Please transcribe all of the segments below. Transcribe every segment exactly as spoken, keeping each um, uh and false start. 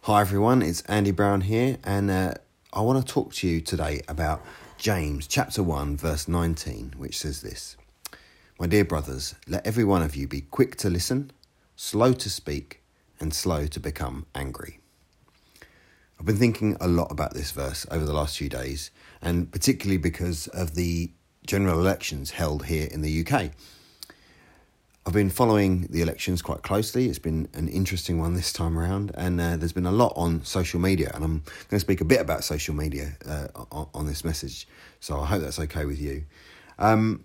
Hi everyone, it's Andy Brown here, and uh, I want to talk to you today about James chapter one verse nineteen, which says this: My dear brothers, let every one of you be quick to listen, slow to speak, and slow to become angry. I've been thinking a lot about this verse over the last few days, and particularly because of the general elections held here in the U K. I've been following the elections quite closely. It's been an interesting one this time around, and uh, there's been a lot on social media, and I'm going to speak a bit about social media uh, on, on this message, so I hope that's okay with you. Um,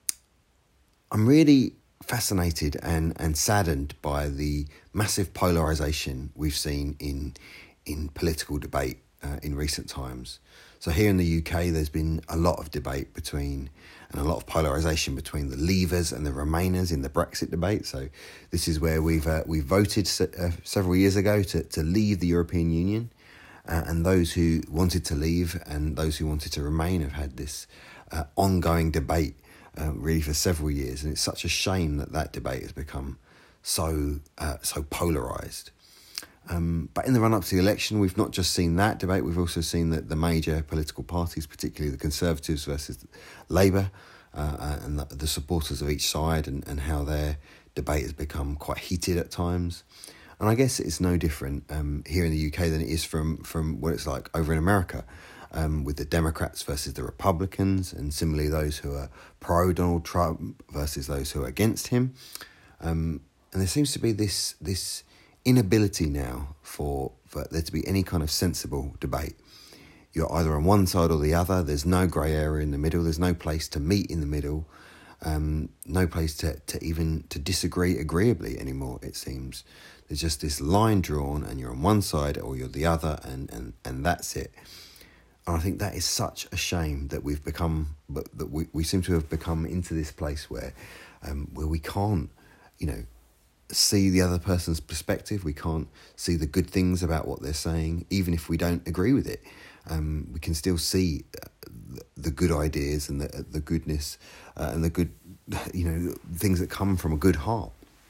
I'm really fascinated and, and saddened by the massive polarisation we've seen in in political debate uh, in recent times. So here in the U K, there's been a lot of debate between, and a lot of polarisation between the Leavers and the Remainers in the Brexit debate. So this is where we've uh, we voted se- uh, several years ago to, to leave the European Union, uh, and those who wanted to leave and those who wanted to remain have had this uh, ongoing debate uh, really for several years, and it's such a shame that that debate has become so uh, so polarised. Um, but in the run-up to the election, we've not just seen that debate, we've also seen that the major political parties, particularly the Conservatives versus Labour, uh, and the, the supporters of each side, and, and how their debate has become quite heated at times. And I guess it's no different um, here in the U K than it is from, from what it's like over in America, um, with the Democrats versus the Republicans, and similarly those who are pro-Donald Trump versus those who are against him. Um, and there seems to be this this... inability now for, for there to be any kind of sensible debate. You're either on one side or the other. There's no grey area in the middle. There's no place to meet in the middle. Um, no place to, to even to disagree agreeably anymore, it seems. There's just this line drawn, and you're on one side or you're the other, and, and, and that's it. And I think that is such a shame that we've become, but that we, we seem to have become into this place where um, where we can't, you know, see the other person's perspective. We can't see the good things about what they're saying, even if we don't agree with it. Um, we can still see the good ideas and the the goodness uh, and the good, you know, things that come from a good heart.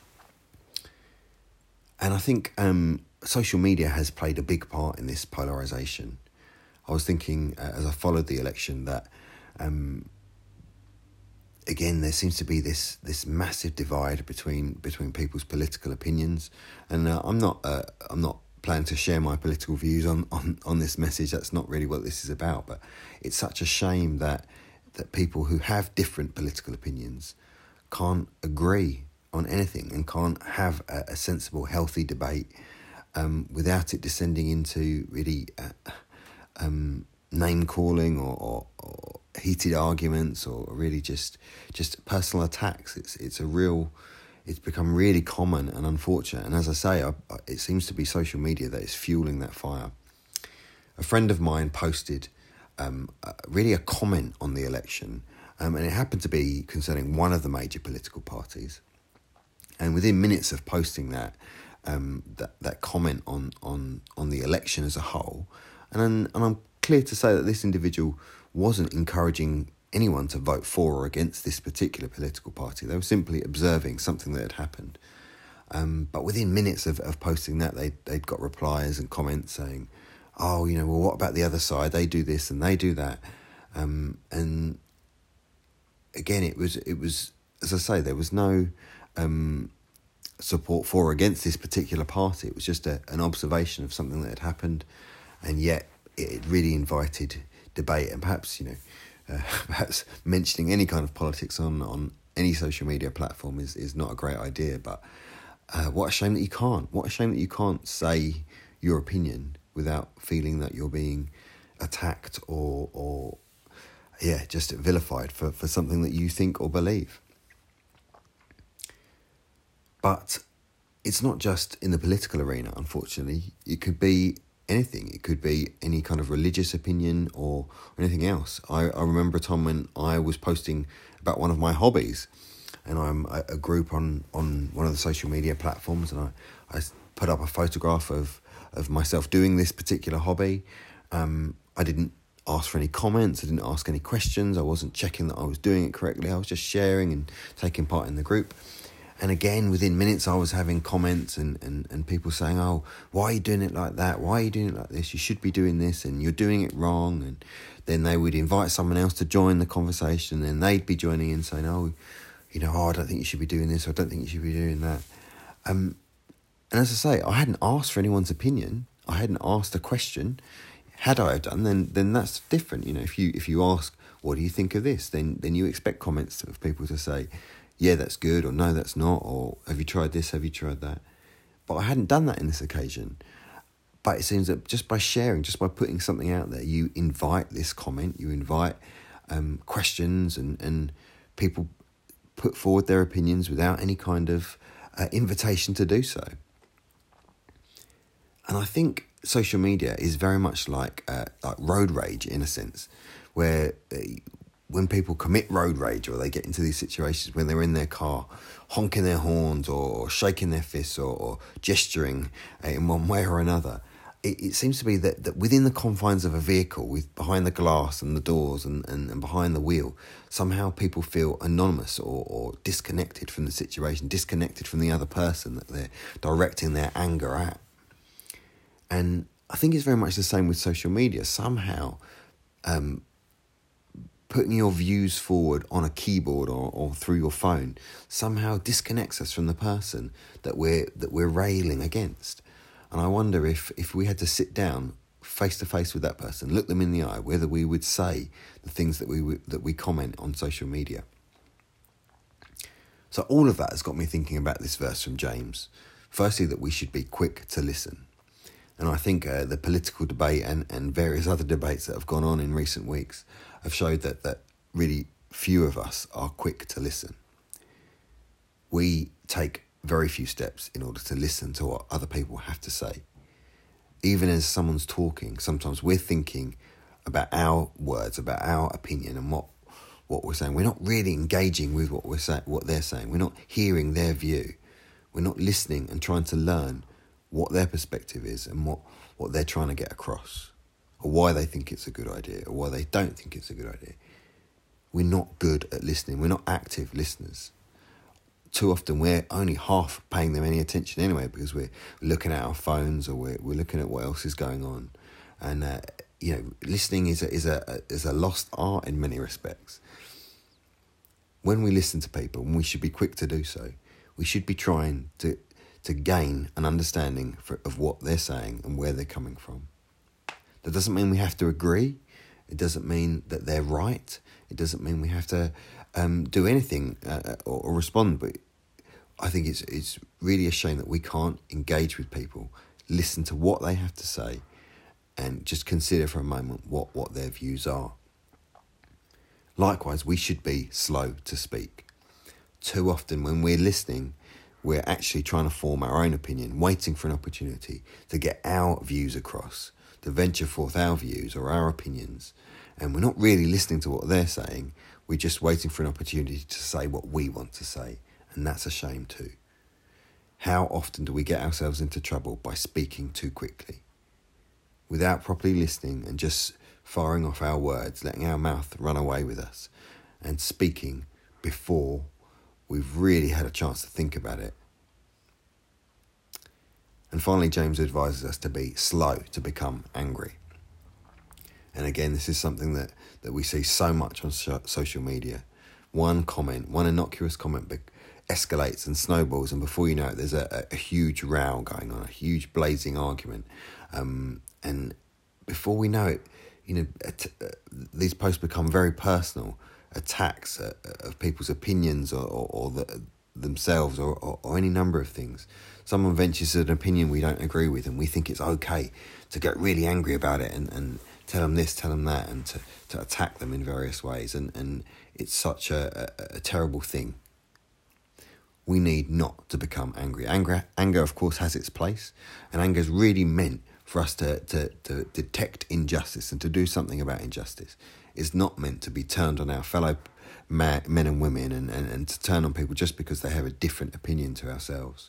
And I think um, social media has played a big part in this polarisation. I was thinking uh, as I followed the election that um, again, there seems to be this this massive divide between between people's political opinions, and uh, I'm not uh, I'm not planning to share my political views on, on, on this message. That's not really what this is about. But it's such a shame that that people who have different political opinions can't agree on anything and can't have a, a sensible, healthy debate um, without it descending into really uh, um, name calling or. or, or heated arguments, or really just just personal attacks. It's it's a real, it's become really common and unfortunate. And as I say, I, it seems to be social media that is fueling that fire. A friend of mine posted um, uh, really a comment on the election, um, and it happened to be concerning one of the major political parties. And within minutes of posting that, um, that that comment on on on the election as a whole, and and I'm clear to say that this individual wasn't encouraging anyone to vote for or against this particular political party. They were simply observing something that had happened. Um, but within minutes of, of posting that, they, they'd got replies and comments saying, oh, you know, well, what about the other side? They do this and they do that. Um, and again, it was, it was, as I say, there was no um, support for or against this particular party. It was just a, an observation of something that had happened, and yet it really invited debate. And perhaps, you know, uh, perhaps mentioning any kind of politics on, on any social media platform is, is not a great idea. But uh, what a shame that you can't. What a shame that you can't say your opinion without feeling that you're being attacked or, or yeah, just vilified for, for something that you think or believe. But it's not just in the political arena, unfortunately. It could be anything. It could be any kind of religious opinion or anything else. I, I remember a time when I was posting about one of my hobbies, and I'm a, a group on, on one of the social media platforms, and I, I put up a photograph of, of myself doing this particular hobby. Um, I didn't ask for any comments. I didn't ask any questions. I wasn't checking that I was doing it correctly. I was just sharing and taking part in the group. And again, within minutes, I was having comments and, and, and people saying, oh, why are you doing it like that? Why are you doing it like this? You should be doing this and you're doing it wrong. And then they would invite someone else to join the conversation and they'd be joining in saying, oh, you know, oh, I don't think you should be doing this. Or I don't think you should be doing that. Um, and as I say, I hadn't asked for anyone's opinion. I hadn't asked a question. Had I done, then then that's different. You know, if you if you ask, what do you think of this? Then then you expect comments of people to say, yeah, that's good, or no, that's not, or have you tried this, have you tried that? But I hadn't done that in this occasion. But it seems that just by sharing, just by putting something out there, you invite this comment, you invite um, questions, and, and people put forward their opinions without any kind of uh, invitation to do so. And I think social media is very much like uh, like road rage in a sense, where uh, when people commit road rage or they get into these situations when they're in their car, honking their horns or shaking their fists or, or gesturing uh, in one way or another, it, it seems to be that, that within the confines of a vehicle, with behind the glass and the doors and, and, and behind the wheel, somehow people feel anonymous or, or disconnected from the situation, disconnected from the other person that they're directing their anger at. And I think it's very much the same with social media. Somehow, um, putting your views forward on a keyboard or, or through your phone somehow disconnects us from the person that we're that we're railing against. And I wonder if, if we had to sit down face to face with that person, look them in the eye, whether we would say the things that we w- that we comment on social media. So all of that has got me thinking about this verse from James. Firstly, that we should be quick to listen. And I think uh, the political debate and, and various other debates that have gone on in recent weeks have showed that, that really few of us are quick to listen. We take very few steps in order to listen to what other people have to say. Even as someone's talking, sometimes we're thinking about our words, about our opinion and what, what we're saying. We're not really engaging with what we're say, what they're saying. We're not hearing their view. We're not listening and trying to learn what their perspective is and what, what they're trying to get across, or why they think it's a good idea, or why they don't think it's a good idea. We're not good at listening. We're not active listeners. Too often we're only half paying them any attention anyway, because we're looking at our phones or we're, we're looking at what else is going on. And, uh, you know, listening is a, is a, is a lost art in many respects. When we listen to people, and we should be quick to do so, we should be trying to to gain an understanding for, of what they're saying and where they're coming from. That doesn't mean we have to agree. It doesn't mean that they're right. It doesn't mean we have to um, do anything uh, or, or respond. But I think it's it's really a shame that we can't engage with people, listen to what they have to say, and just consider for a moment what, what their views are. Likewise, we should be slow to speak. Too often when we're listening, we're actually trying to form our own opinion, waiting for an opportunity to get our views across, to venture forth our views or our opinions. And we're not really listening to what they're saying. We're just waiting for an opportunity to say what we want to say. And that's a shame too. How often do we get ourselves into trouble by speaking too quickly? Without properly listening and just firing off our words, letting our mouth run away with us, and speaking before we've really had a chance to think about it. And finally, James advises us to be slow to become angry. And again, this is something that, that we see so much on so- social media. One comment, one innocuous comment be- escalates and snowballs, and before you know it, there's a, a huge row going on, a huge blazing argument. Um, and before we know it, you know, at, uh, these posts become very personal, attacks uh, of people's opinions or, or, or the, themselves or, or, or any number of things. Someone ventures an opinion we don't agree with, and we think it's okay to get really angry about it and, and tell them this, tell them that, and to, to attack them in various ways. And, and it's such a, a, a terrible thing. We need not to become angry. Anger, anger, of course, has its place, and anger is really meant for us to, to, to detect injustice and to do something about injustice. It's not meant to be turned on our fellow ma- men and women and, and, and to turn on people just because they have a different opinion to ourselves.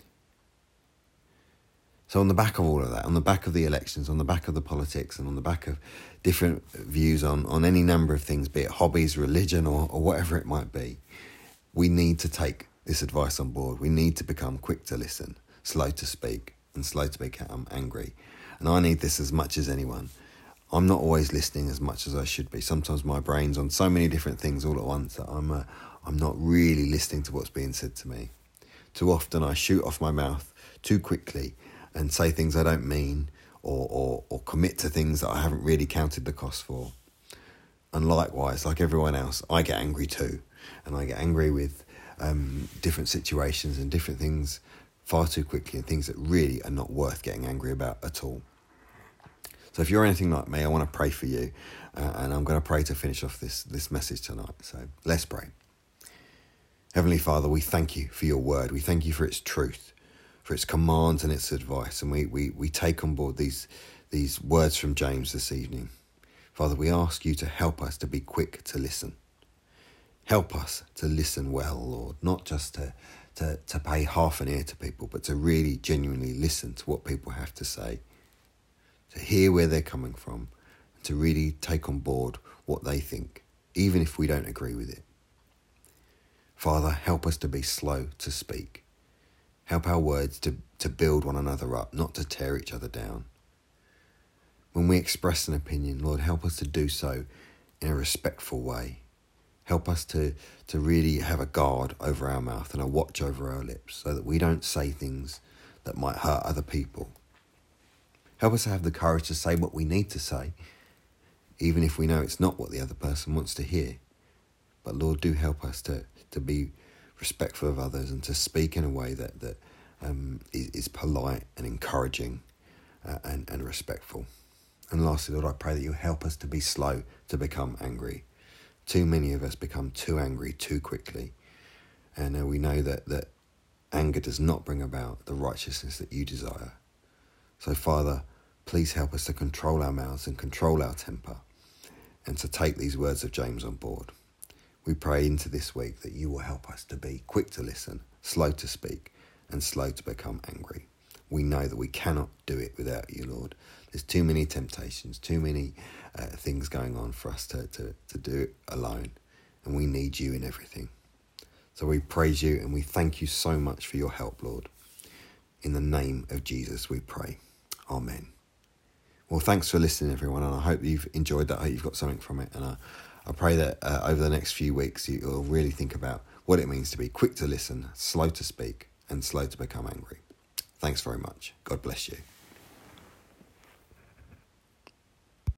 So on the back of all of that, on the back of the elections, on the back of the politics, and on the back of different views on, on any number of things, be it hobbies, religion, or, or whatever it might be, we need to take this advice on board. We need to become quick to listen, slow to speak, and slow to become angry. And I need this as much as anyone. I'm not always listening as much as I should be. Sometimes my brain's on so many different things all at once that I'm uh, I'm not really listening to what's being said to me. Too often I shoot off my mouth too quickly and say things I don't mean, or, or, or commit to things that I haven't really counted the cost for. And likewise, like everyone else, I get angry too. And I get angry with um, different situations and different things far too quickly, and things that really are not worth getting angry about at all. So if you're anything like me, I want to pray for you. Uh, and I'm going to pray to finish off this, this message tonight. So let's pray. Heavenly Father, we thank you for your word. We thank you for its truth, for its commands and its advice. And we, we, we take on board these, these words from James this evening. Father, we ask you to help us to be quick to listen. Help us to listen well, Lord, not just to, to, to pay half an ear to people, but to really genuinely listen to what people have to say, to hear where they're coming from, and to really take on board what they think, even if we don't agree with it. Father, help us to be slow to speak. Help our words to, to build one another up, not to tear each other down. When we express an opinion, Lord, help us to do so in a respectful way. Help us to, to really have a guard over our mouth and a watch over our lips so that we don't say things that might hurt other people. Help us to have the courage to say what we need to say, even if we know it's not what the other person wants to hear. But Lord, do help us to, to be respectful of others and to speak in a way that, that um, is, is polite and encouraging uh, and, and respectful. And lastly, Lord, I pray that you help us to be slow to become angry. Too many of us become too angry too quickly. And uh, we know that, that anger does not bring about the righteousness that you desire. So, Father, please help us to control our mouths and control our temper and to take these words of James on board. We pray into this week that you will help us to be quick to listen, slow to speak, and slow to become angry. We know that we cannot do it without you, Lord. There's too many temptations, too many uh, things going on for us to, to, to do it alone, and we need you in everything. So we praise you and we thank you so much for your help, Lord. In the name of Jesus we pray. Amen. Well, thanks for listening, everyone, and I hope you've enjoyed that. I hope you've got something from it, and I, I pray that uh, over the next few weeks you'll really think about what it means to be quick to listen, slow to speak, and slow to become angry. Thanks very much. God bless you.